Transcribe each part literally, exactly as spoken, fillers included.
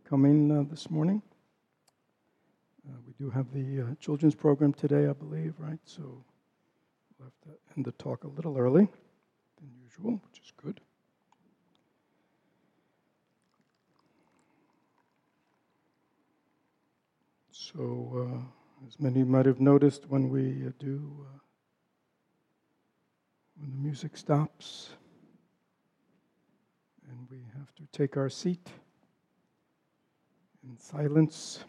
coming uh, this morning. Uh, we do have the uh, children's program today, I believe, right? So we'll have to end the talk a little early than usual, which is good. So, uh, as many might have noticed, when we uh, do, uh, when the music stops and we have to take our seat in silence,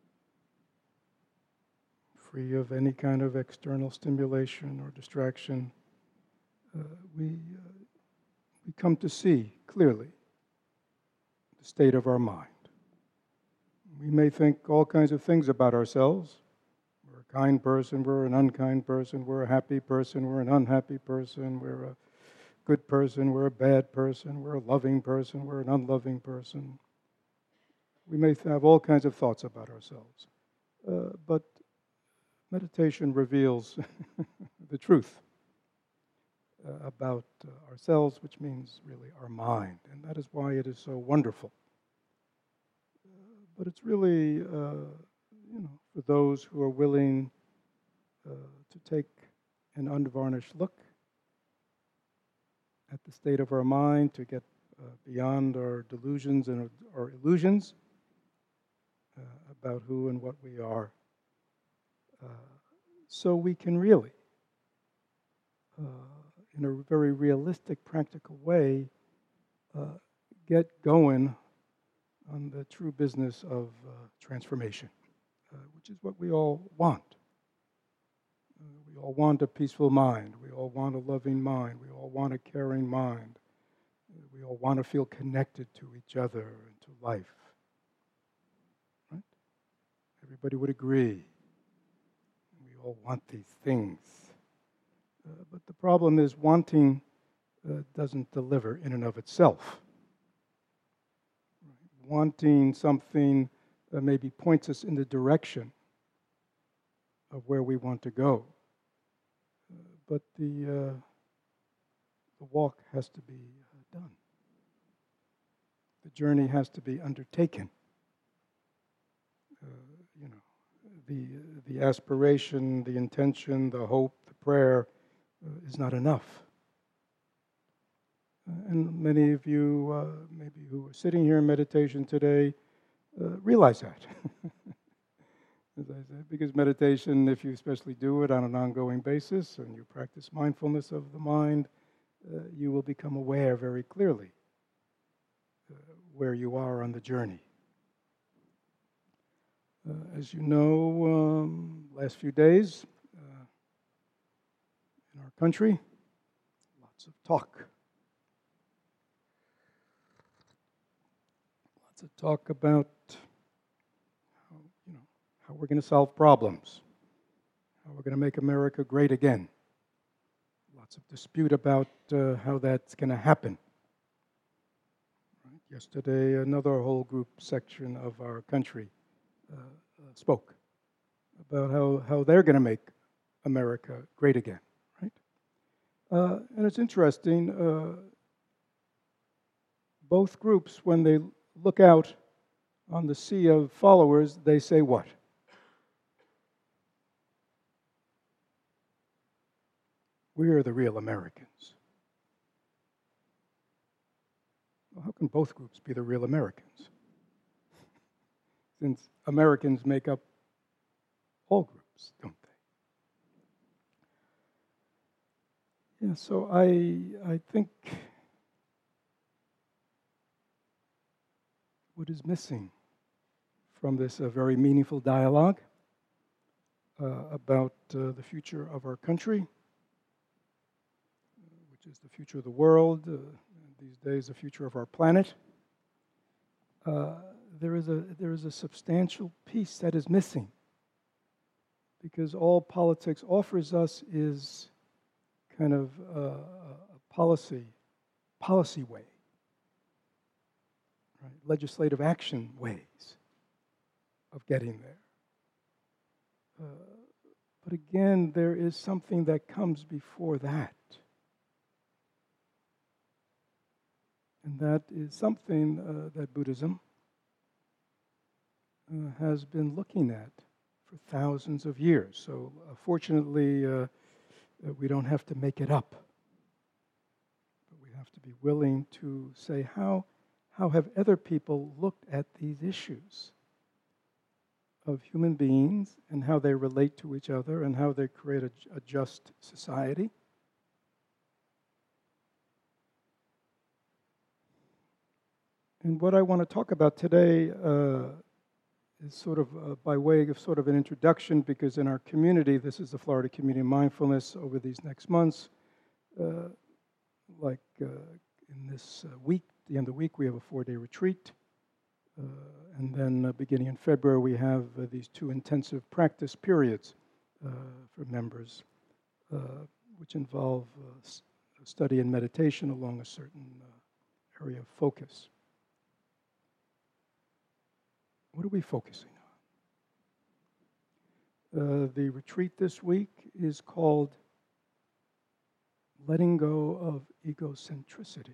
free of any kind of external stimulation or distraction, uh, we, uh, we come to see clearly the state of our mind. We may think all kinds of things about ourselves. We're a kind person, we're an unkind person, we're a happy person, we're an unhappy person, we're a good person, we're a bad person, we're a loving person, we're an unloving person. We may have all kinds of thoughts about ourselves. Uh, but meditation reveals the truth uh, about uh, ourselves, which means really our mind. And that is why it is so wonderful. Uh, but it's really, uh, you know, for those who are willing uh, to take an unvarnished look at the state of our mind, to get uh, beyond our delusions and our illusions uh, about who and what we are. Uh, so we can really, uh, in a very realistic, practical way, uh, get going on the true business of uh, transformation, uh, which is what we all want. Uh, we all want a peaceful mind. We all want a loving mind. We all want a caring mind. Uh, we all want to feel connected to each other and to life. Right? Everybody would agree. We all want these things. Uh, but the problem is wanting uh, doesn't deliver in and of itself. Right? Wanting something uh, maybe points us in the direction of where we want to go. Uh, but the, uh, the walk has to be uh, done. The journey has to be undertaken. Uh, you know, the, the aspiration, the intention, the hope, the prayer uh, is not enough. Uh, and many of you, uh, maybe who are sitting here in meditation today, uh, realize that. As I said, because meditation, if you especially do it on an ongoing basis and you practice mindfulness of the mind, uh, you will become aware very clearly uh, where you are on the journey. Uh, as you know, um, last few days uh, in our country, lots of talk. Lots of talk about how, you know, how we're going to solve problems, how we're going to make America great again. Lots of dispute about uh, how that's going to happen. Right? Yesterday, another whole group section of our country uh, uh, spoke about how, how they're going to make America great again. Right? Uh, and it's interesting, uh, both groups, when they look out on the sea of followers, they say what? We are the real Americans. Well, how can both groups be the real Americans? Since Americans make up all groups, don't they? Yeah, so I, I think what is missing from this uh, very meaningful dialogue uh, about uh, the future of our country, which is the future of the world, uh, these days the future of our planet, uh, there is a there is a substantial piece that is missing, because all politics offers us is kind of uh, a policy policy way, right? Legislative action ways of getting there. Uh, but again, there is something that comes before that. And that is something uh, that Buddhism uh, has been looking at for thousands of years. So uh, fortunately, uh, uh, we don't have to make it up. But we have to be willing to say, how, how have other people looked at these issues of human beings and how they relate to each other and how they create a, a just society? And what I want to talk about today uh, is sort of uh, by way of sort of an introduction, because in our community, this is the Florida Community of Mindfulness over these next months. Uh, like uh, in this uh, week, the end of the week, we have a four-day retreat. Uh, and then uh, beginning in February, we have uh, these two intensive practice periods uh, for members, uh, which involve uh, s- study and meditation along a certain uh, area of focus. What are we focusing on? Uh, the retreat this week is called Letting Go of Egocentricity,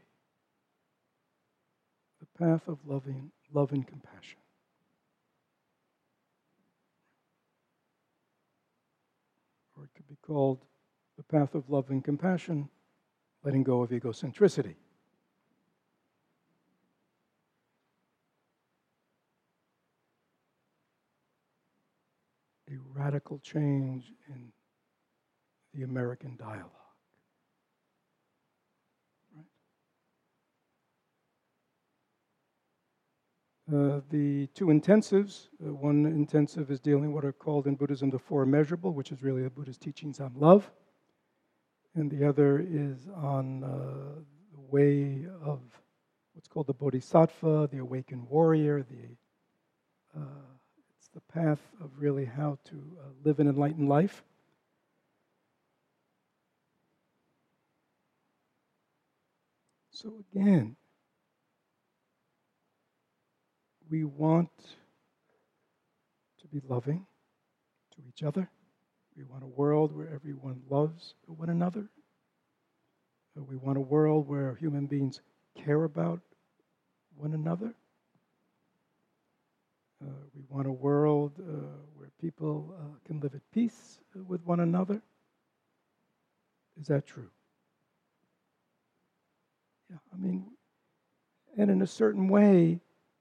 the Path of Loving, Love and Compassion. Or it could be called The Path of Love and Compassion, Letting Go of Egocentricity. A radical change in the American dialogue. Right? Uh, the two intensives, uh, one intensive is dealing what are called in Buddhism the Four Immeasurable, which is really the Buddhist teachings on love. And the other is on uh, the way of what's called the Bodhisattva, the awakened warrior, the uh, it's the path of really how to uh, live an enlightened life. So again, we want to be loving to each other. We want a world where everyone loves one another. Uh, We want a world where human beings care about one another. Uh, we want a world uh, where people uh, can live at peace with one another. Is that true? Yeah, I mean, and in a certain way,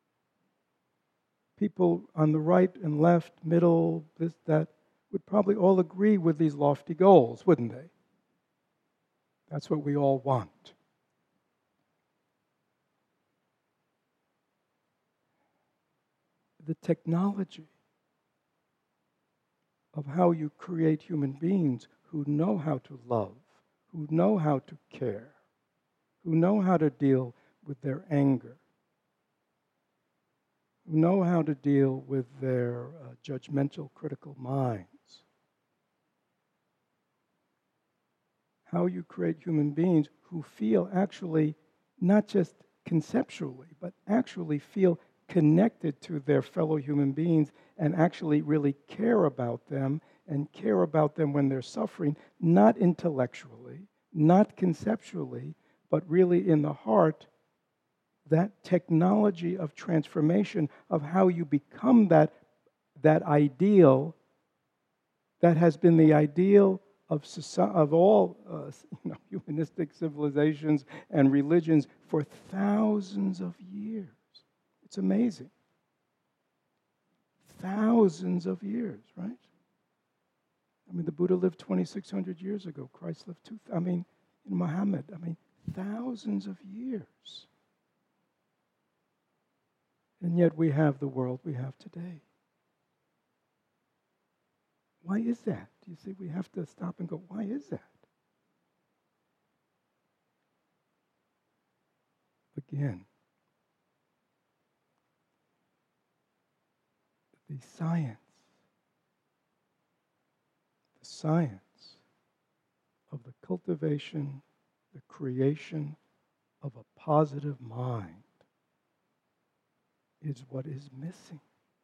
people on the right and left, middle, this, that, would probably all agree with these lofty goals, wouldn't they? That's what we all want. The technology of how you create human beings who know how to love, who know how to care, who know how to deal with their anger, who know how to deal with their uh, judgmental, critical minds. How you create human beings who feel actually, not just conceptually, but actually feel connected to their fellow human beings and actually really care about them and care about them when they're suffering, not intellectually, not conceptually, but really in the heart. That technology of transformation of how you become that, that ideal that has been the ideal of, society, of all uh, you know, humanistic civilizations and religions for thousands of years. It's amazing. Thousands of years, right? I mean, the Buddha lived twenty-six hundred years ago. Christ lived two, I mean, Muhammad, I mean, thousands of years. And yet we have the world we have today. Why is that? Do you see? We have to stop and go, why is that? Again, the science, the science of the cultivation, the creation of a positive mind is what is missing.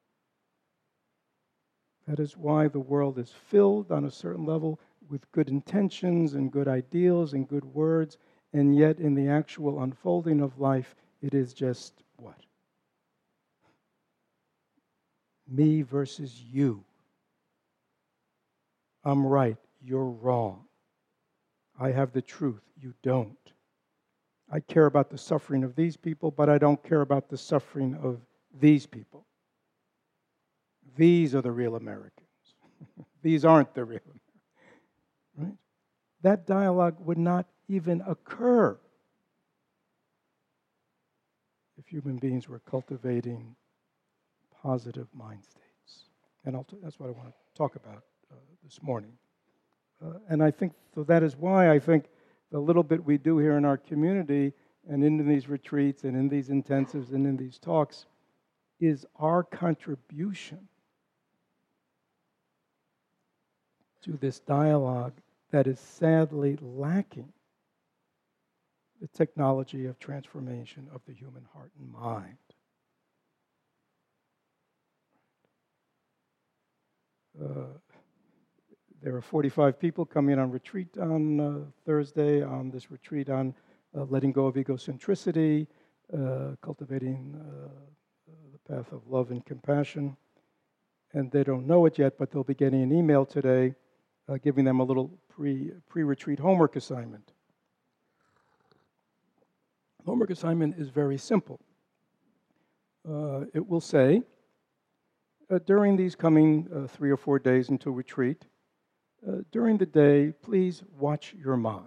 That is why the world is filled on a certain level with good intentions and good ideals and good words, and yet in the actual unfolding of life, it is just what? Me versus you. I'm right, you're wrong. I have the truth, you don't. I care about the suffering of these people, but I don't care about the suffering of these people. These are the real Americans. These aren't the real Americans. Right? That dialogue would not even occur if human beings were cultivating positive mind states. And I'll t- that's what I want to talk about uh, this morning. Uh, and I think so that is why I think the little bit we do here in our community and in these retreats and in these intensives and in these talks is our contribution to this dialogue that is sadly lacking the technology of transformation of the human heart and mind. Uh, there are forty-five people coming on retreat on uh, Thursday, on this retreat on uh, letting go of egocentricity, uh, cultivating uh, the path of love and compassion. And they don't know it yet, but they'll be getting an email today uh, giving them a little pre, pre-retreat homework assignment. Homework assignment is very simple. Uh, it will say, uh, during these coming uh, three or four days until retreat, uh, during the day, please watch your mind.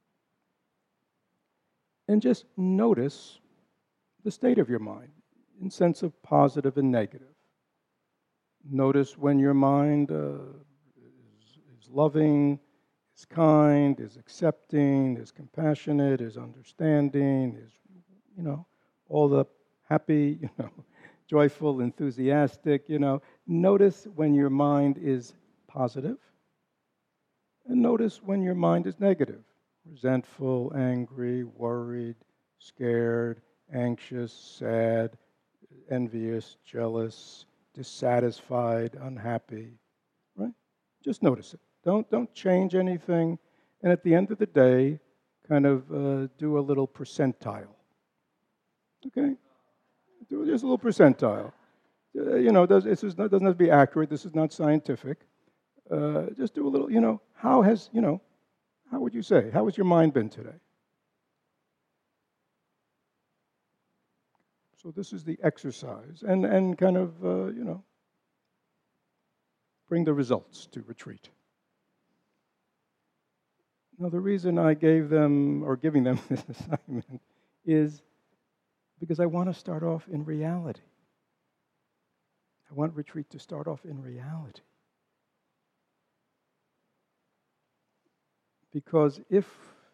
And just notice the state of your mind in sense of positive and negative. Notice when your mind uh, is, is loving, is kind, is accepting, is compassionate, is understanding, is, you know, all the happy, you know, joyful, enthusiastic, you know. Notice when your mind is positive, and notice when your mind is negative, resentful, angry, worried, scared, anxious, sad, envious, jealous, dissatisfied, unhappy, right? Just notice it. Don't, don't change anything. And at the end of the day, kind of uh, do a little percentile. Okay? Do just a little percentile. Uh, you know, does, this is not, doesn't have to be accurate. This is not scientific. Uh, just do a little, you know, how has, you know, how would you say? How has your mind been today? So this is the exercise. And, and kind of, uh, you know, bring the results to retreat. Now, the reason I gave them, or giving them this assignment, is because I want to start off in reality. I want retreat to start off in reality. Because if,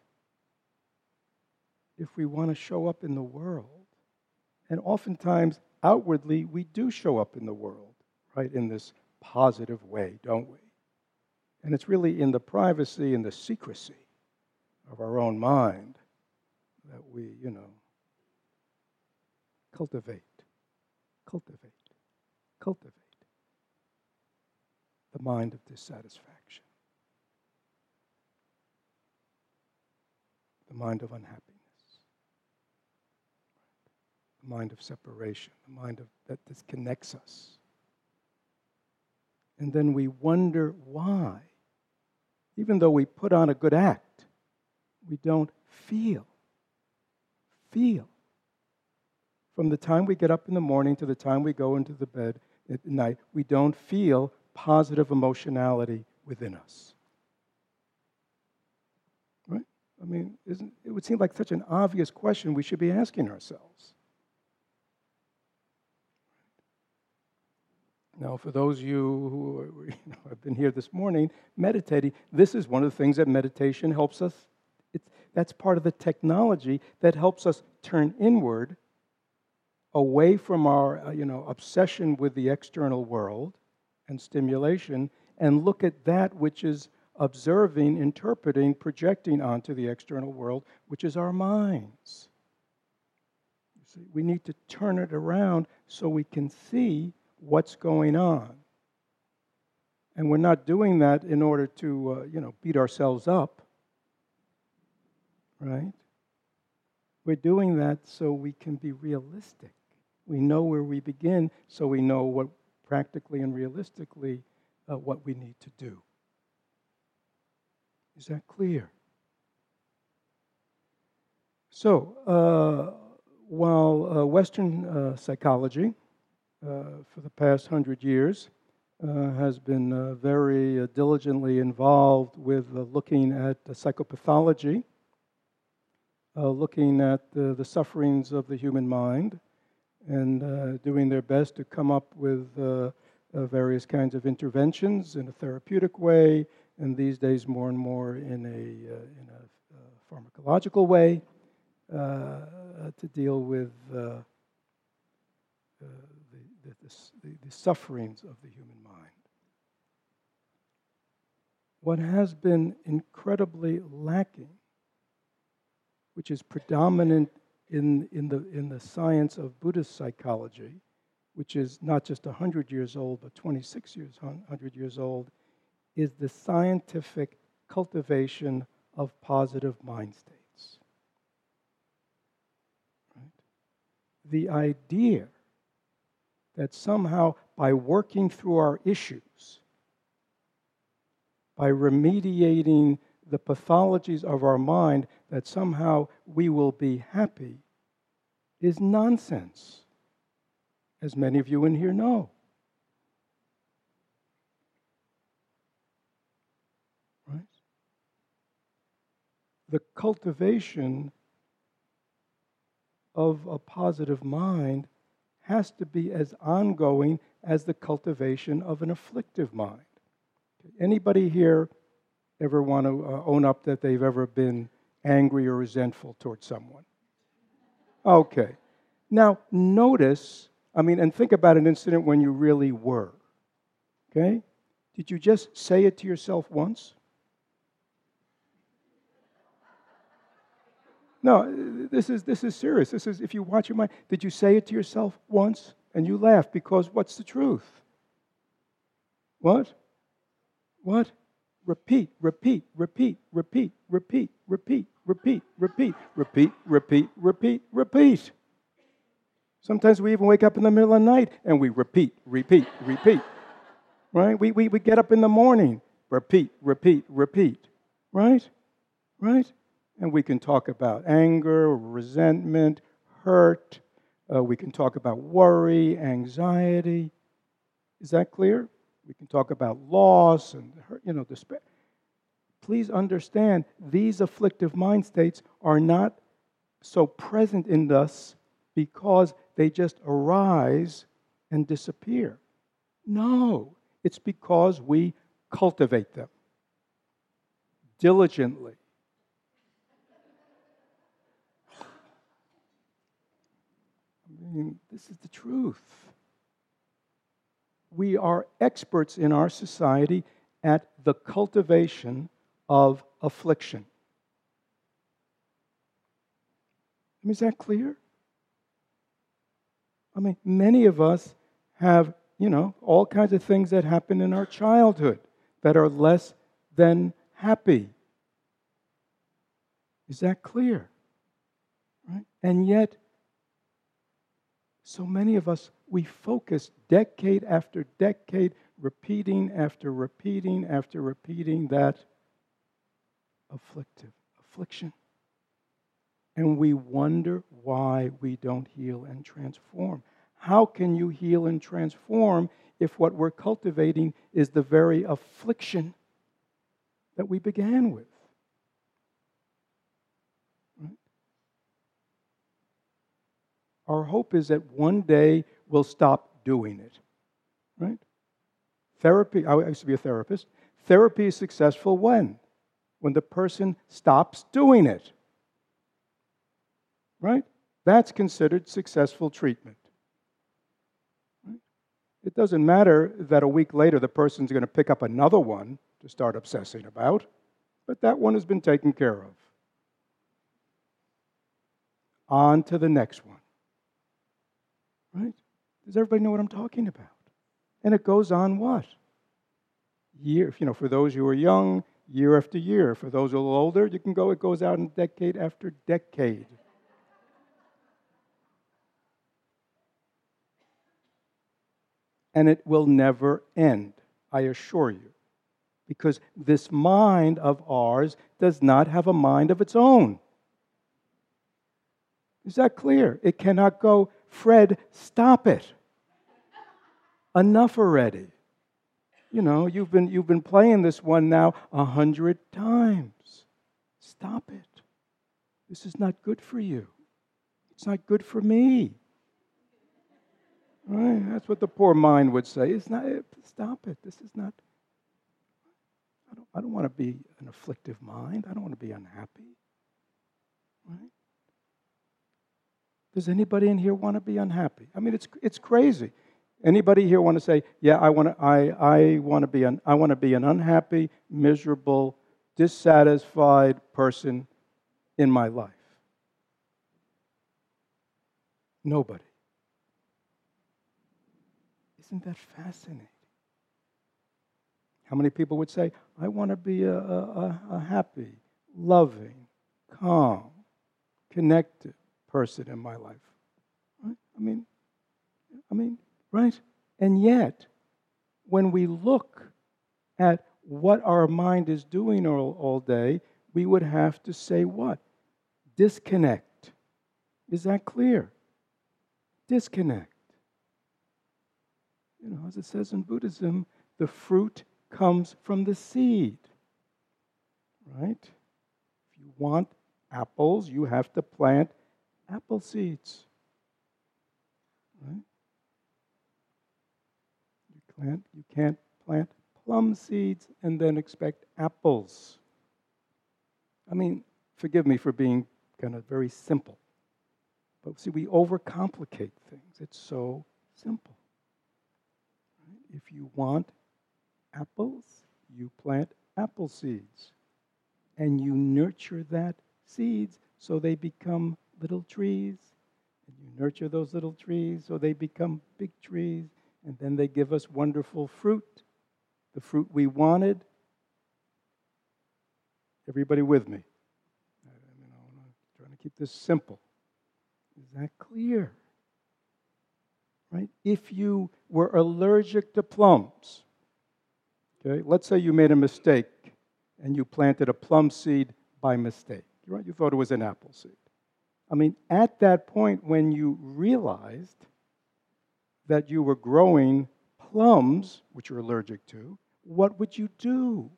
if we want to show up in the world, and oftentimes outwardly we do show up in the world, right, in this positive way, don't we? And it's really in the privacy and the secrecy of our own mind that we, you know, cultivate, cultivate, cultivate the mind of dissatisfaction, the mind of unhappiness, the mind of separation, the mind of that disconnects us. And then we wonder why, even though we put on a good act, we don't feel, feel. From the time we get up in the morning to the time we go into the bed at night, we don't feel positive emotionality within us. Right? I mean, isn't, it would seem like such an obvious question we should be asking ourselves. Now, for those of you who you know, have been here this morning meditating, this is one of the things that meditation helps us. It's, that's part of the technology that helps us turn inward, away from our uh, you know, obsession with the external world and stimulation, and look at that which is observing, interpreting, projecting onto the external world, which is our minds. You see, we need to turn it around so we can see what's going on. And we're not doing that in order to, uh, you know, beat ourselves up, right? We're doing that so we can be realistic. We know where we begin, so we know what practically and realistically uh, what we need to do. Is that clear? So, uh, while uh, Western uh, psychology uh, for the past hundred years uh, has been uh, very uh, diligently involved with uh, looking at uh, psychopathology, uh, looking at uh, the sufferings of the human mind, and uh, doing their best to come up with uh, uh, various kinds of interventions in a therapeutic way, and these days more and more in a, uh, in a uh, pharmacological way, uh, to deal with uh, uh, the, the, the, the sufferings of the human mind. What has been incredibly lacking, which is predominant in, in, the, in the science of Buddhist psychology, which is not just one hundred years old, but twenty-six years, one hundred years old, is the scientific cultivation of positive mind states. Right? The idea that somehow by working through our issues, by remediating the pathologies of our mind, that somehow we will be happy is nonsense, as many of you in here know. Right? The cultivation of a positive mind has to be as ongoing as the cultivation of an afflictive mind. Anybody here ever want to uh, own up that they've ever been angry or resentful towards someone? Okay. Now, notice, I mean, and think about an incident when you really were. Okay? Did you just say it to yourself once? No, this is this is serious. This is, if you watch your mind, did you say it to yourself once and you laugh because what's the truth? What? What? Repeat, repeat, repeat, repeat, repeat, repeat, repeat, repeat, repeat, repeat, repeat, repeat. Sometimes we even wake up in the middle of the night and we repeat, repeat, repeat. Right? We, we, we get up in the morning, repeat, repeat, repeat. Right? Right? And we can talk about anger, resentment, hurt. Uh, we can talk about worry, anxiety. Is that clear? We can talk about loss and, you know, despair. Please understand, these afflictive mind states are not so present in us because they just arise and disappear. No, it's because we cultivate them diligently. I mean, this is the truth. We are experts in our society at the cultivation of affliction. I mean, is that clear? I mean, many of us have, you know, all kinds of things that happen in our childhood that are less than happy. Is that clear? Right? And yet, so many of us, we focus decade after decade, repeating after repeating after repeating that afflictive affliction. And we wonder why we don't heal and transform. How can you heal and transform if what we're cultivating is the very affliction that we began with? Right? Our hope is that one day we'll stop doing it. Right? Therapy, I used to be a therapist. Therapy is successful when? When the person stops doing it. Right? That's considered successful treatment. Right? It doesn't matter that a week later the person's going to pick up another one to start obsessing about, but that one has been taken care of. On to the next one. Right? Does everybody know what I'm talking about? And it goes on what? Year, you know, for those who are young, year after year. For those who are a little older, you can go, it goes out in decade after decade. And it will never end, I assure you. Because this mind of ours does not have a mind of its own. Is that clear? It cannot go, Fred, stop it. Enough already. You know, you've been, you've been playing this one now a hundred times. Stop it. This is not good for you. It's not good for me. Right? That's what the poor mind would say. It's not. Stop it. This is not. I don't. I don't want to be an afflictive mind. I don't want to be unhappy. Right? Does anybody in here want to be unhappy? I mean, it's it's crazy. Anybody here want to say, yeah, I want to. I I want to be an. I want to be an unhappy, miserable, dissatisfied person in my life. Nobody. Isn't that fascinating? How many people would say, I want to be a, a, a happy, loving, calm, connected person in my life? Right? I mean, I mean, right? And yet, when we look at what our mind is doing all, all day, we would have to say what? Disconnect. Is that clear? Disconnect. You know, as it says in Buddhism, the fruit comes from the seed. Right? If you want apples, you have to plant apple seeds. Right? You can't, you can't plant plum seeds and then expect apples. I mean, forgive me for being kind of very simple. But see, we overcomplicate things. It's so simple. If you want apples, you plant apple seeds. And you nurture that seeds so they become little trees. And you nurture those little trees so they become big trees. And then they give us wonderful fruit, the fruit we wanted. Everybody with me? You know, I'm trying to keep this simple. Is that clear? Right? If you were allergic to plums, okay, let's say you made a mistake and you planted a plum seed by mistake. Right? You thought it was an apple seed. I mean, at that point when you realized that you were growing plums, which you're allergic to, what would you do?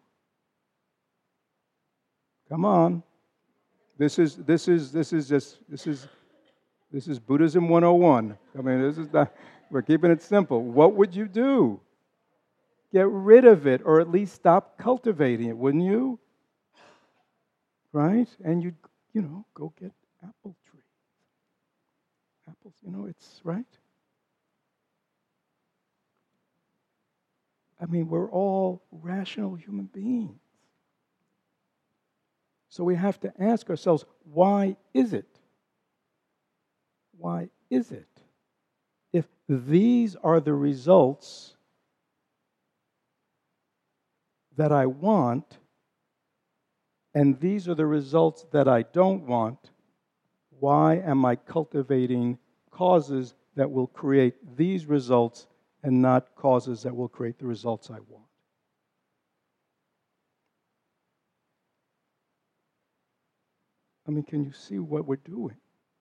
Come on. This is this is this is just this is This is Buddhism one oh one. I mean, this is not, we're keeping it simple. What would you do? Get rid of it, or at least stop cultivating it, wouldn't you? Right? And you'd, you know, go get apple trees. Apples, you know, it's right. I mean, we're all rational human beings. So we have to ask ourselves, why is it? Why is it? If these are the results that I want, and these are the results that I don't want, why am I cultivating causes that will create these results and not causes that will create the results I want? I mean, can you see what we're doing?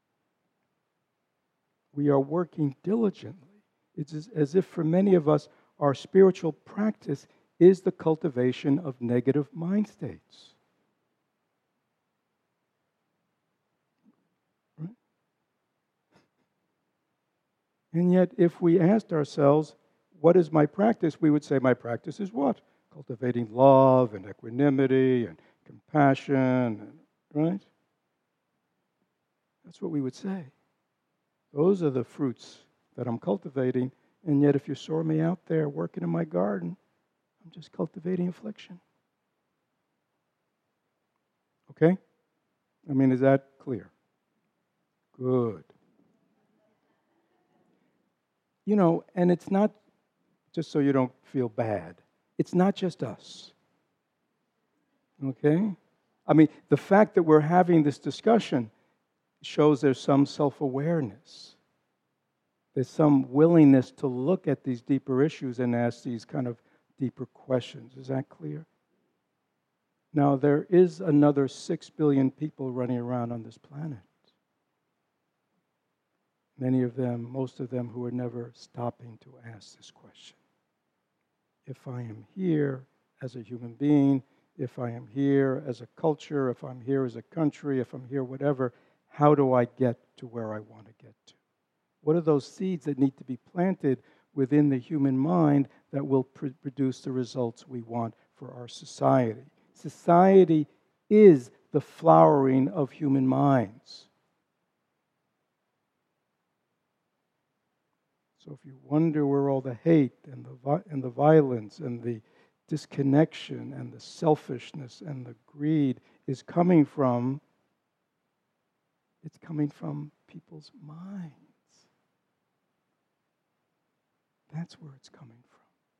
We are working diligently. It's as, as if for many of us, our spiritual practice is the cultivation of negative mind states. Right? And yet, if we asked ourselves, what is my practice? We would say, my practice is what? Cultivating love and equanimity and compassion, and, right? That's what we would say. Those are the fruits that I'm cultivating, and yet if you saw me out there working in my garden, I'm just cultivating affliction. Okay? I mean, is that clear? Good. You know, and it's not, just so you don't feel bad, it's not just us. Okay? I mean, the fact that we're having this discussion shows there's some self-awareness. There's some willingness to look at these deeper issues and ask these kind of deeper questions. Is that clear? Now, there is another six billion people running around on this planet. Many of them, most of them, who are never stopping to ask this question. If I am here as a human being, if I am here as a culture, if I'm here as a country, if I'm here whatever, how do I get to where I want to get to? What are those seeds that need to be planted within the human mind that will pr- produce the results we want for our society? Society is the flowering of human minds. So if you wonder where all the hate and the vi- and the violence and the disconnection and the selfishness and the greed is coming from, it's coming from people's minds. That's where it's coming from.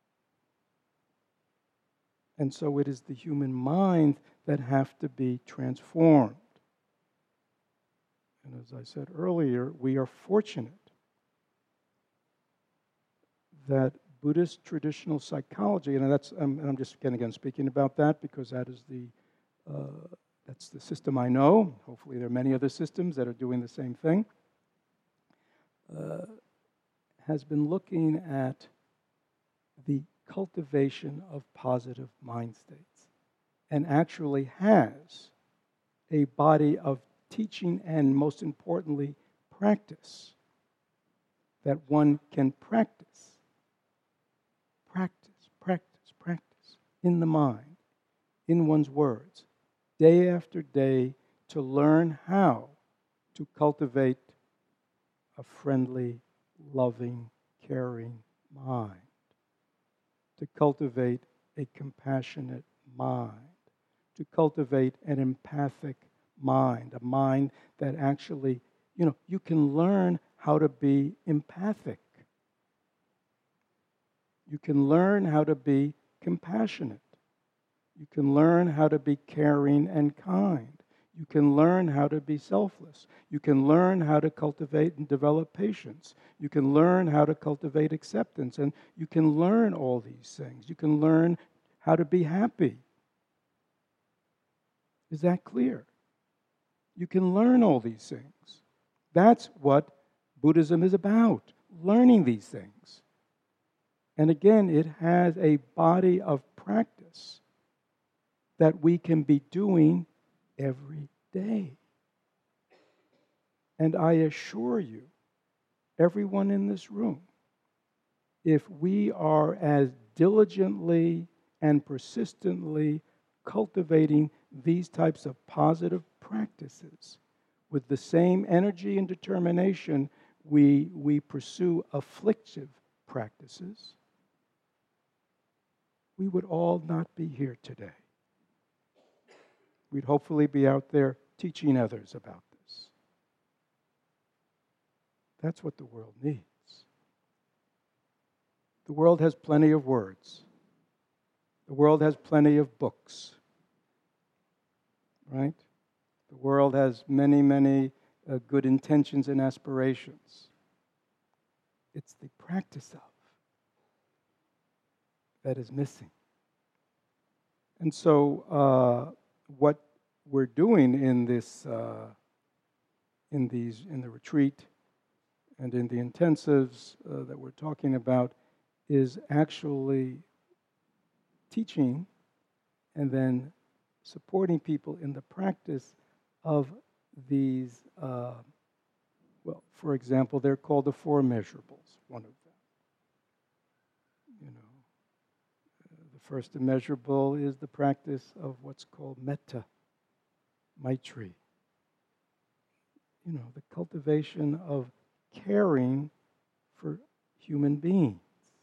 And so it is the human mind that have to be transformed. And as I said earlier, we are fortunate that Buddhist traditional psychology, and that's um, and I'm just again again speaking about that because that is the uh, that's the system I know. Hopefully, there are many other systems that are doing the same thing. Uh, has been looking at the cultivation of positive mind states, and actually has a body of teaching and, most importantly, practice that one can practice. Practice, practice, practice in the mind, in one's words, day after day, to learn how to cultivate a friendly, loving, caring mind, to cultivate a compassionate mind, to cultivate an empathic mind, a mind that actually, you know, you can learn how to be empathic. You can learn how to be compassionate. You can learn how to be caring and kind. You can learn how to be selfless. You can learn how to cultivate and develop patience. You can learn how to cultivate acceptance. And you can learn all these things. You can learn how to be happy. Is that clear? You can learn all these things. That's what Buddhism is about, learning these things. And again, it has a body of practice that we can be doing every day. And I assure you, everyone in this room, if we are as diligently and persistently cultivating these types of positive practices with the same energy and determination we, we pursue afflictive practices, we would all not be here today. We'd hopefully be out there teaching others about this. That's what the world needs. The world has plenty of words. The world has plenty of books. Right? The world has many, many uh, good intentions and aspirations. It's the practice of that is missing. And so uh, what we're doing in this, uh, in these, in the retreat and in the intensives uh, that we're talking about is actually teaching and then supporting people in the practice of these, uh, well, for example, they're called the four measurables, one of them. You know, uh, the first immeasurable is the practice of what's called metta, maitri. You know, the cultivation of caring for human beings,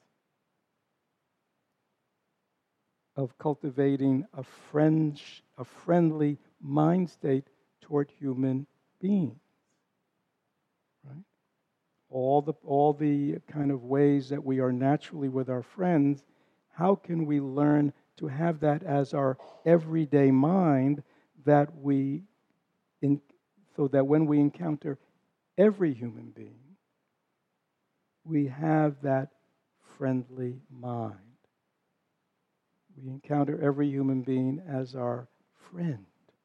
of cultivating a friend, a friendly mind state toward human beings. Right? All the all the kind of ways that we are naturally with our friends, how can we learn to have that as our everyday mind, that we in, so that when we encounter every human being, we have that friendly mind. We encounter every human being as our friend.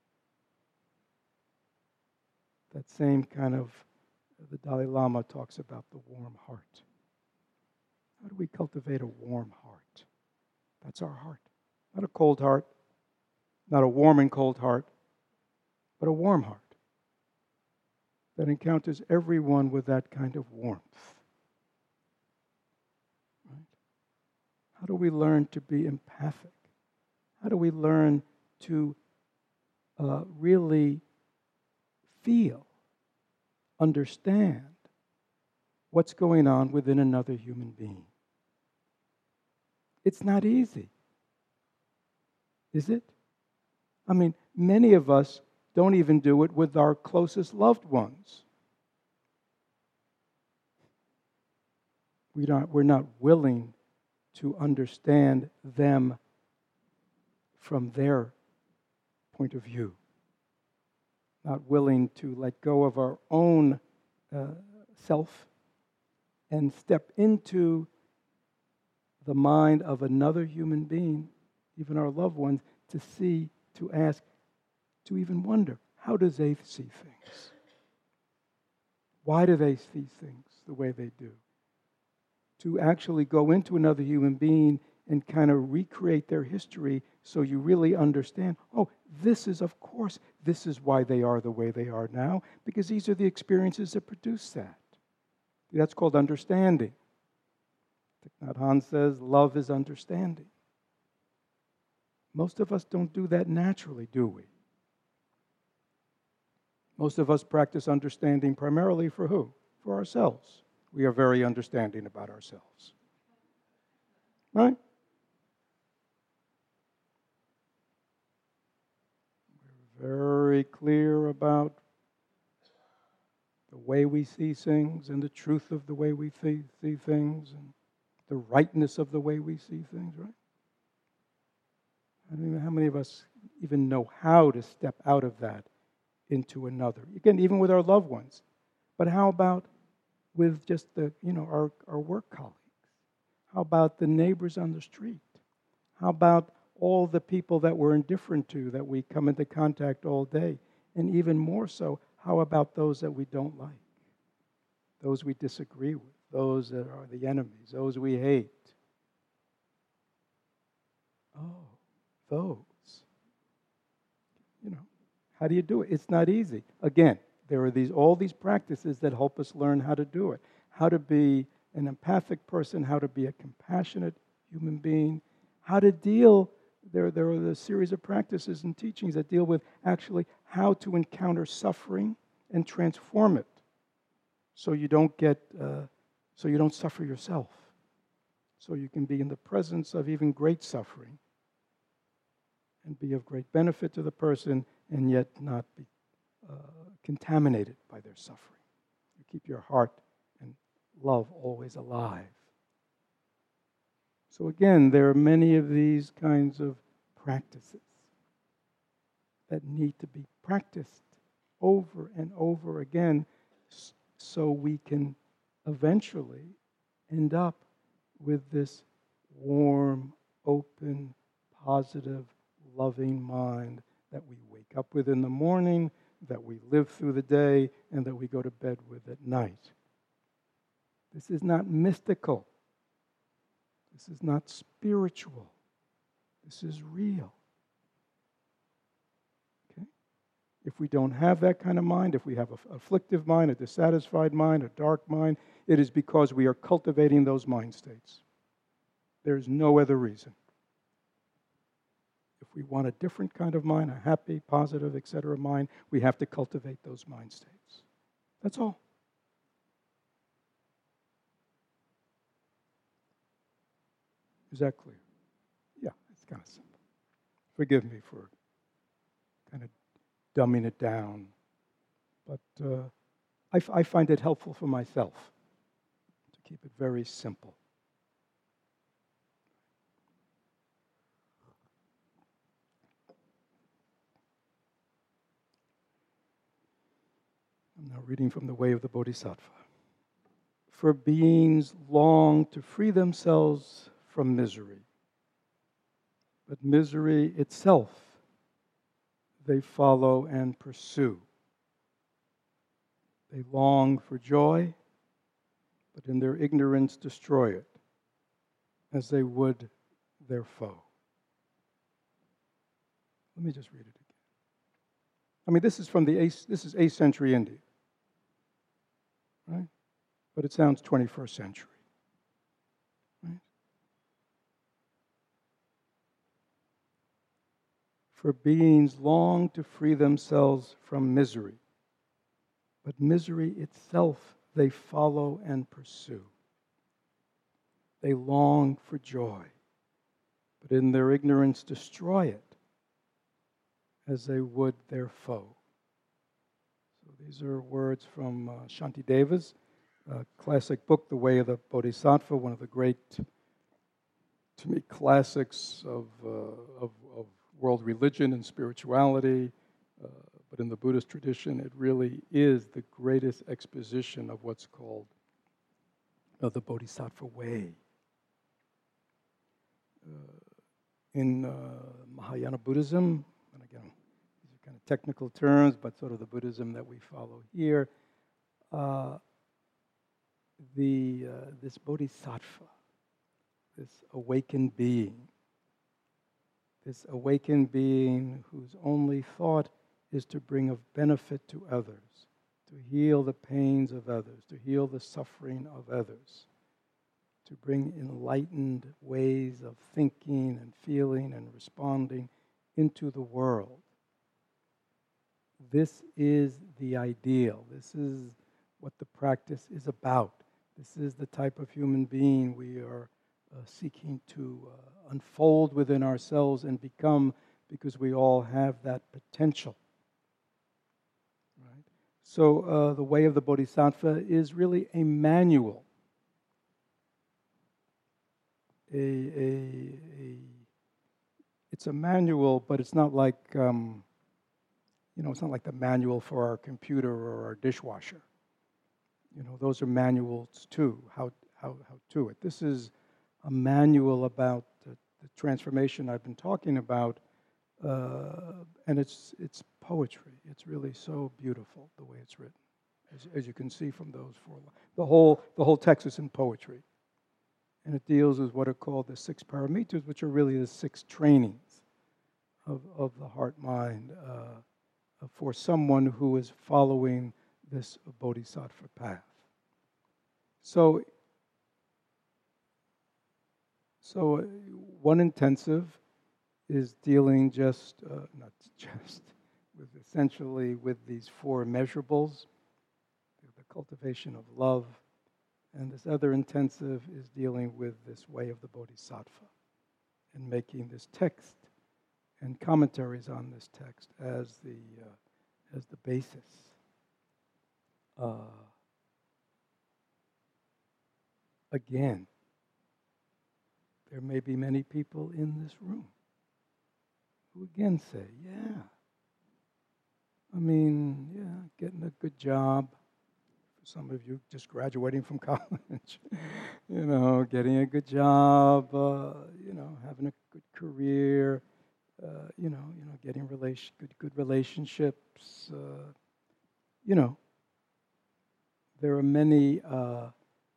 That same kind of, the Dalai Lama talks about the warm heart. How do we cultivate a warm heart? That's our heart. Not a cold heart, not a warm and cold heart, but a warm heart that encounters everyone with that kind of warmth. Right? How do we learn to be empathic? How do we learn to uh, really feel, understand what's going on within another human being? It's not easy, is it? I mean, many of us don't even do it with our closest loved ones. We don't, we're not willing to understand them from their point of view. Not willing to let go of our own uh, self and step into the mind of another human being, even our loved ones, to see, to ask, to even wonder, how do they see things? Why do they see things the way they do? To actually go into another human being and kind of recreate their history so you really understand, oh, this is, of course, this is why they are the way they are now, because these are the experiences that produce that. That's called understanding. Thich Nhat Hanh says, love is understanding. Most of us don't do that naturally, do we? Most of us practice understanding primarily for who? For ourselves. We are very understanding about ourselves. Right? We're very clear about the way we see things and the truth of the way we see, see things and the rightness of the way we see things, right? I don't know how many of us even know how to step out of that into another. Again, even with our loved ones. But how about with just the, you know, our, our work colleagues? How about the neighbors on the street? How about all the people that we're indifferent to, that we come into contact all day? And even more so, how about those that we don't like? Those we disagree with, those that are the enemies, those we hate. Oh, those. You know, how do you do it? It's not easy. Again, there are these all these practices that help us learn how to do it. How to be an empathic person, how to be a compassionate human being, how to deal, there, there are a series of practices and teachings that deal with actually how to encounter suffering and transform it so you don't get, uh, so you don't suffer yourself. So you can be in the presence of even great suffering and be of great benefit to the person and yet not be uh, contaminated by their suffering. You keep your heart and love always alive. So again, there are many of these kinds of practices that need to be practiced over and over again so we can eventually end up with this warm, open, positive, loving mind that we wake up with in the morning, that we live through the day, and that we go to bed with at night. This is not mystical. This is not spiritual. This is real. Okay? If we don't have that kind of mind, if we have an afflictive mind, a dissatisfied mind, a dark mind, it is because we are cultivating those mind states. There's no other reason. If we want a different kind of mind, a happy, positive, et cetera mind, we have to cultivate those mind states. That's all. Is that clear? Yeah, it's kind of simple. Forgive me for kind of dumbing it down, but uh, I, f- I find it helpful for myself to keep it very simple. I'm now reading from The Way of the Bodhisattva. For beings long to free themselves from misery, but misery itself they follow and pursue. They long for joy, but in their ignorance destroy it, as they would their foe. Let me just read it again. I mean, this is from the eighth, this is eighth century India, right? But it sounds twenty-first century, right? For beings long to free themselves from misery, but misery itself they follow and pursue. They long for joy, but in their ignorance destroy it, as they would their foe. So these are words from uh, Shantideva's uh, classic book, The Way of the Bodhisattva, one of the great, to me, classics of, uh, of, of world religion and spirituality. Uh, but in the Buddhist tradition, it really is the greatest exposition of what's called uh, the Bodhisattva way. Uh, in uh, Mahayana Buddhism, and again, these are kind of technical terms, but sort of the Buddhism that we follow here, uh, the uh, this Bodhisattva, this awakened being, this awakened being whose only thought is to bring of benefit to others, to heal the pains of others, to heal the suffering of others, to bring enlightened ways of thinking and feeling and responding into the world. This is the ideal. This is what the practice is about. This is the type of human being we are uh, seeking to uh, unfold within ourselves and become, because we all have that potential. Right? So uh, the way of the Bodhisattva is really a manual. A, a, a, it's a manual, but it's not like, um, you know, it's not like the manual for our computer or our dishwasher. You know, those are manuals too, how, how, how to it. This is a manual about the, the transformation I've been talking about, uh, and it's, it's poetry. It's really so beautiful the way it's written, as, as you can see from those four lines. The whole, the whole text is in poetry. And it deals with what are called the six paramitas, which are really the six trainings of, of the heart-mind uh, for someone who is following this bodhisattva path. So, so one intensive is dealing just, uh, not just, with essentially with these four measurables, the cultivation of love. And this other intensive is dealing with this way of the Bodhisattva and making this text and commentaries on this text as the uh, as the basis. Uh, again, there may be many people in this room who again say, "Yeah, I mean, yeah, getting a good job." Some of you just graduating from college, you know, getting a good job, uh, you know, having a good career, uh, you know, you know, getting relation, good, good relationships. Uh, you know, there are many uh, uh,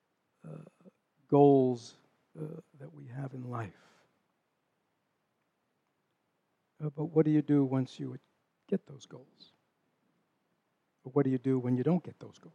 goals uh, that we have in life. Uh, but what do you do once you get those goals? Or what do you do when you don't get those goals?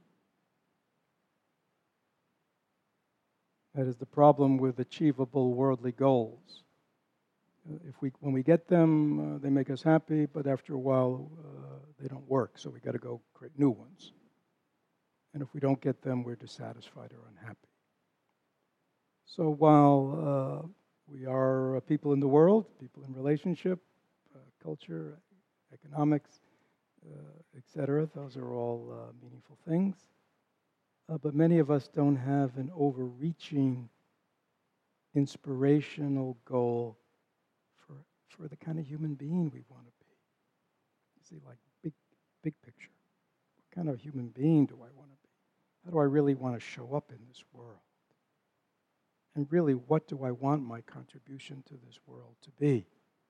That is the problem with achievable worldly goals. Uh, if we, when we get them, uh, they make us happy, but after a while, uh, they don't work, so we got to go create new ones. And if we don't get them, we're dissatisfied or unhappy. So while uh, we are uh, people in the world, people in relationship, uh, culture, economics, uh, et cetera, those are all uh, meaningful things. Uh, but many of us don't have an overreaching, inspirational goal for, for the kind of human being we want to be. You see, like big, big picture. What kind of human being do I want to be? How do I really want to show up in this world? And really, what do I want my contribution to this world to be?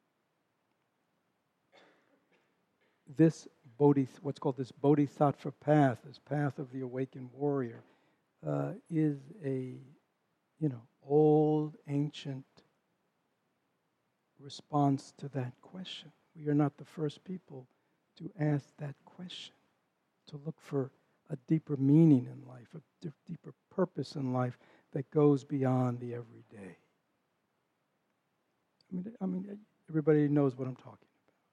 This bodhi, what's called this bodhisattva path, this path of the awakened warrior, uh, is a, you know, old, ancient response to that question. We are not the first people to ask that question, to look for a deeper meaning in life, a d- deeper purpose in life that goes beyond the everyday. I mean, I mean, everybody knows what I'm talking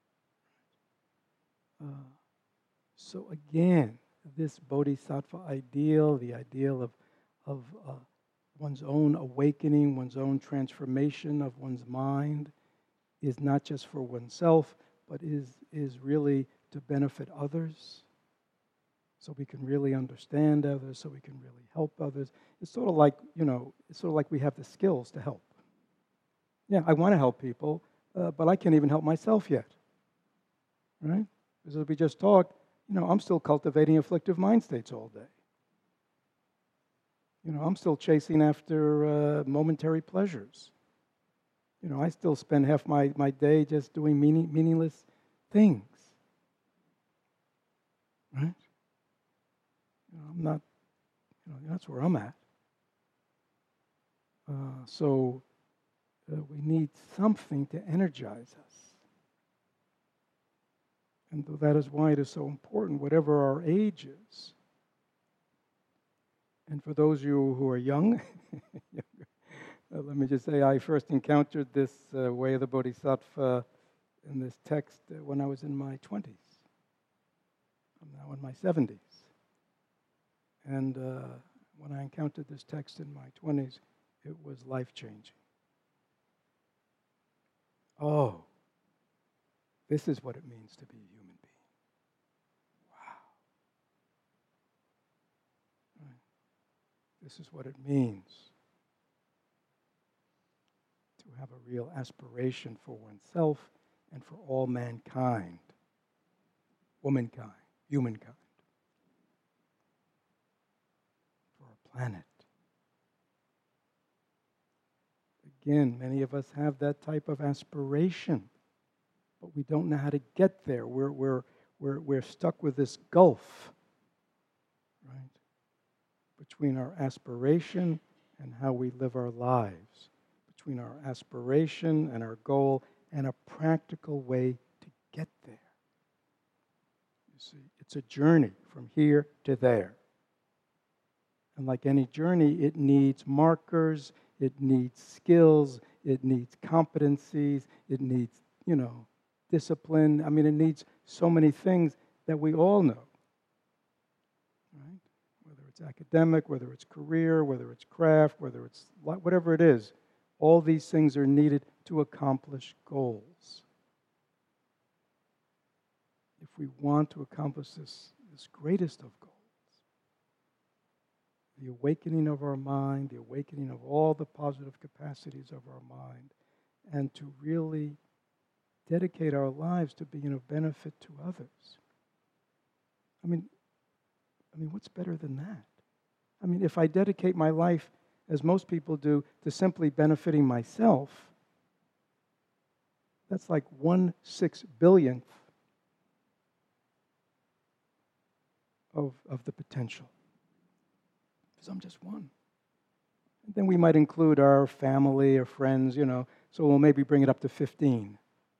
about. Uh, so again, this bodhisattva ideal, the ideal of, of uh, one's own awakening, one's own transformation of one's mind, is not just for oneself, but is, is really to benefit others, so we can really understand others, so we can really help others. It's sort of like, you know, it's sort of like we have the skills to help. Yeah, I want to help people, uh, but I can't even help myself yet, right? Because as we just talked, you know, I'm still cultivating afflictive mind states all day. You know, I'm still chasing after uh, momentary pleasures. You know, I still spend half my, my day just doing meaning, meaningless things, right? You know, I'm not, you know, that's where I'm at. Uh, so uh, we need something to energize us. And that is why it is so important, whatever our age is. And for those of you who are young, uh, let me just say I first encountered this uh, way of the Bodhisattva in this text uh, when I was in my twenties. I'm now in my seventies. And uh, when I encountered this text in my twenties, it was life-changing. Oh, this is what it means to be a human being. Wow. Right. This is what it means to have a real aspiration for oneself and for all mankind, womankind, humankind, for our planet. Again, many of us have that type of aspiration, but we don't know how to get there. We're, we're, we're, we're stuck with this gulf, right, between our aspiration and how we live our lives, between our aspiration and our goal and a practical way to get there. You see, it's a journey from here to there. And like any journey, it needs markers, it needs skills, it needs competencies, it needs, you know, discipline. I mean, it needs so many things that we all know, right? Whether it's academic, whether it's career, whether it's craft, whether it's whatever it is, all these things are needed to accomplish goals. If we want to accomplish this, this greatest of goals, the awakening of our mind, the awakening of all the positive capacities of our mind, and to really dedicate our lives to being of benefit to others. I mean, I mean, what's better than that? I mean, if I dedicate my life, as most people do, to simply benefiting myself, that's like one six billionth of, of the potential. Because I'm just one. And then we might include our family or friends, you know, so we'll maybe bring it up to fifteen.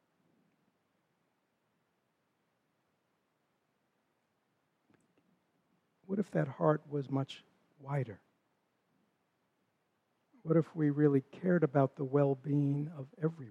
What if that heart was much wider? What if we really cared about the well-being of everyone?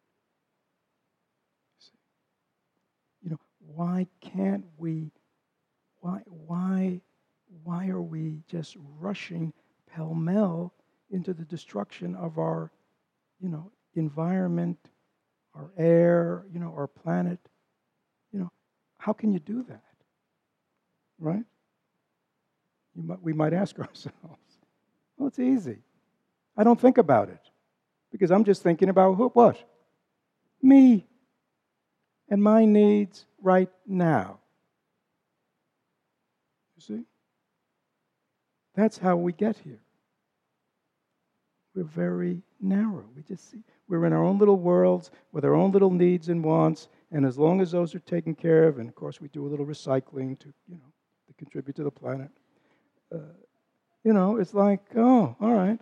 See? You know, why can't we, why, why, why are we just rushing pell-mell into the destruction of our, you know, environment, our air, you know, our planet? You know, how can you do that? Right? You might, we might ask ourselves, well, it's easy. I don't think about it because I'm just thinking about who, what? Me and my needs right now. You see? That's how we get here. We're very narrow. We just see, we're in our own little worlds with our own little needs and wants, and as long as those are taken care of, and of course we do a little recycling to, you know, to contribute to the planet, uh, you know, it's like, oh, all right.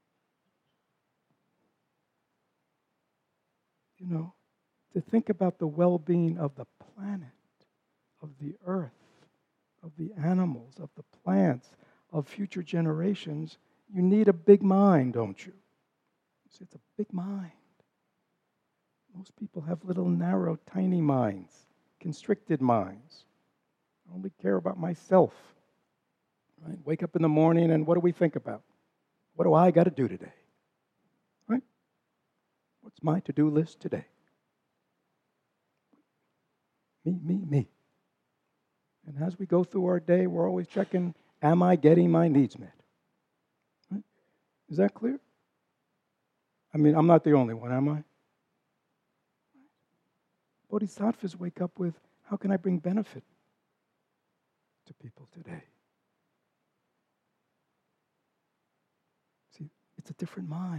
You know, to think about the well-being of the planet, of the earth, of the animals, of the plants, of future generations, you need a big mind, don't you? See, it's a big mind. Most people have little, narrow, tiny minds, constricted minds. I only care about myself. Right? Wake up in the morning, and what do we think about? What do I got to do today? Right? What's my to-do list today? Me, me, me. And as we go through our day, we're always checking, am I getting my needs met? Right? Is that clear? I mean, I'm not the only one, am I? Bodhisattvas wake up with, how can I bring benefit to people today? See, it's a different mind.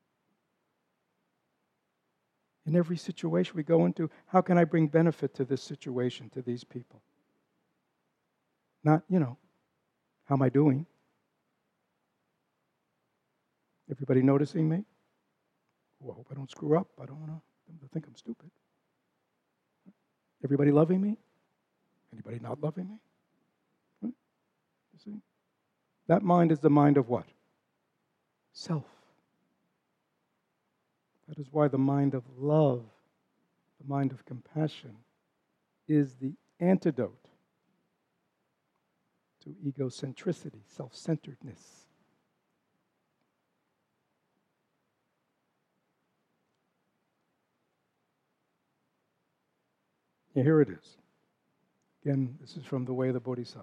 In every situation we go into, how can I bring benefit to this situation, to these people? Not, you know, how am I doing? Everybody noticing me? Oh, I hope I don't screw up. I don't want them to think I'm stupid. Everybody loving me? Anybody not loving me? Right? You see? That mind is the mind of what? Self. That is why the mind of love, the mind of compassion, is the antidote to egocentricity, self-centeredness. Yeah, here it is. Again, this is from The Way of the Bodhisattva.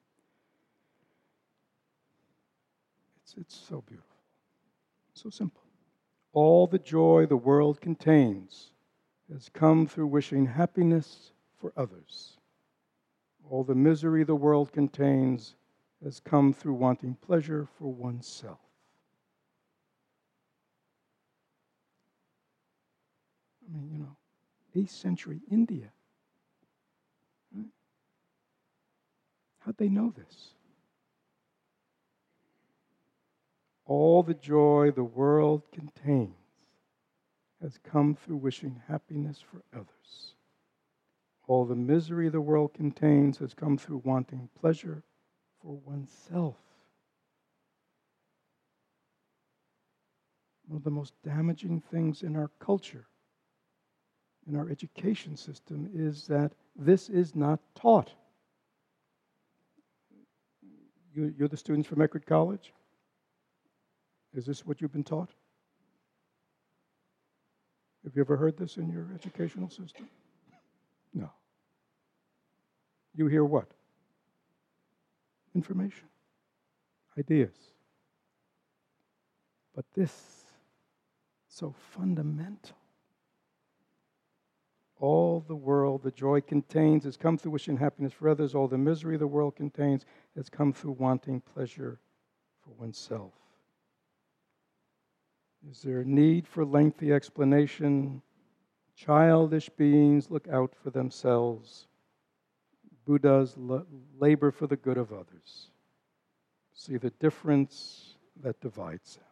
It's, it's so beautiful, so simple. All the joy the world contains has come through wishing happiness for others. All the misery the world contains has come through wanting pleasure for oneself. I mean, you know, eighth century India. Right? How'd they know this? All the joy the world contains has come through wishing happiness for others. All the misery the world contains has come through wanting pleasure for oneself. One of the most damaging things in our culture, in our education system, is that this is not taught. You, you're the students from Eckerd College? Is this what you've been taught? Have you ever heard this in your educational system? No. You hear what? Information, ideas. But this, so fundamental. All the world, the joy contains, has come through wishing happiness for others. All the misery the world contains has come through wanting pleasure for oneself. Is there a need for lengthy explanation? Childish beings look out for themselves. Buddhas la- labor for the good of others. See the difference that divides them.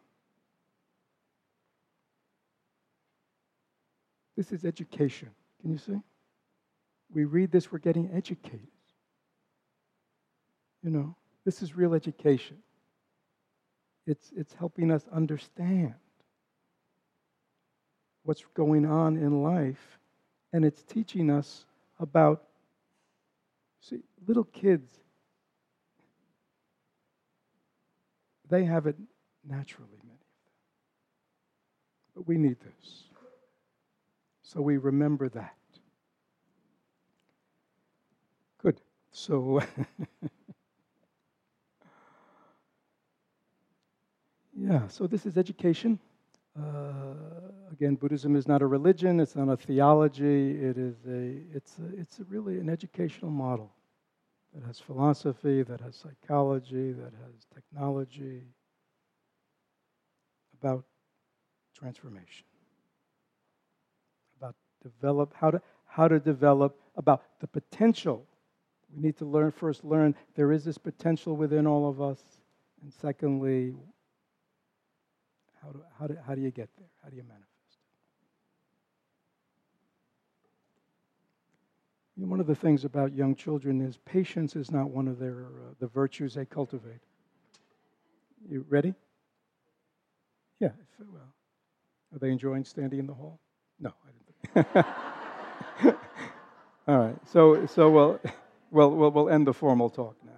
This is education. Can you see? We read this, we're getting educated. You know, this is real education. It's, it's helping us understand what's going on in life, and it's teaching us about, see, little kids, they have it naturally, many of them. But we need this. So we remember that. Good. So, yeah, so this is education. Uh, again, Buddhism is not a religion, it's not a theology, it is a, it's a, it's a really an educational model that has philosophy, that has psychology, that has technology, about transformation, about develop how to how to develop, about the potential. We need to learn first learn there is this potential within all of us, and secondly, how do how do how do you get there? How do you manifest? You know, one of the things about young children is patience is not one of their uh, the virtues they cultivate. You ready? Yeah. If, well, are they enjoying standing in the hall? No, I didn't think. All right. So so well, well, we'll we'll end the formal talk now.